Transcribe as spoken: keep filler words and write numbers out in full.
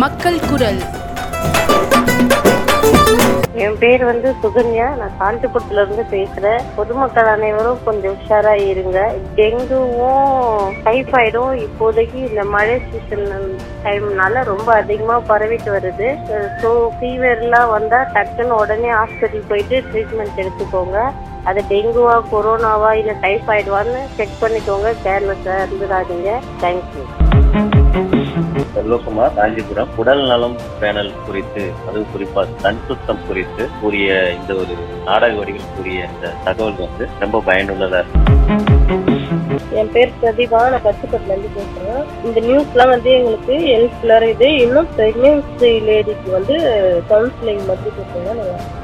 மக்கள் குரல். என் பேர் வந்து சுகன்யா. நான் காஞ்சிபுரத்துல இருந்து பேசுறேன். பொதுமக்கள் அனைவரும் கொஞ்சம் உஷாரா இருங்க. டெங்குவும் டைபாய்டும் இப்போதைக்கு இந்த மழை சீசன் டைம்னால ரொம்ப அதிகமா பரவிட்டு வருது. ஸோ ஃபீவர் எல்லாம் வந்தா டக்குன்னு உடனே ஹாஸ்பிட்டல் போயிட்டு ட்ரீட்மெண்ட் எடுத்துக்கோங்க. அது டெங்குவா, கொரோனாவா இல்ல டைபாய்டுவான்னு செக் பண்ணிக்கோங்க. கேர்லெஸ்ஸா இருந்துடாதீங்க. தேங்க்யூ. செல்வகுமார், காஞ்சிபுரம். உடல் நலம் பேனல் குறித்து, அது குறிப்பா கண் சுத்தம் குறித்து கூறிய இந்த ஒரு நாடக வடிவில் கூறிய இந்த தகவல் வந்து ரொம்ப பயனுள்ளதா இருக்கு. என் பேர் பிரதிபா. நான் பச்சைப்பட்டுல இருந்து பேசுறேன். இந்த நியூஸ் எல்லாம் வந்து எங்களுக்கு ஹெல்ப்ஃபுல்லா இது. இன்னும் பிரெக்னன்சி லேடிக்கு வந்து கவுன்சிலிங் மட்டும் கொடுத்தீங்கன்னா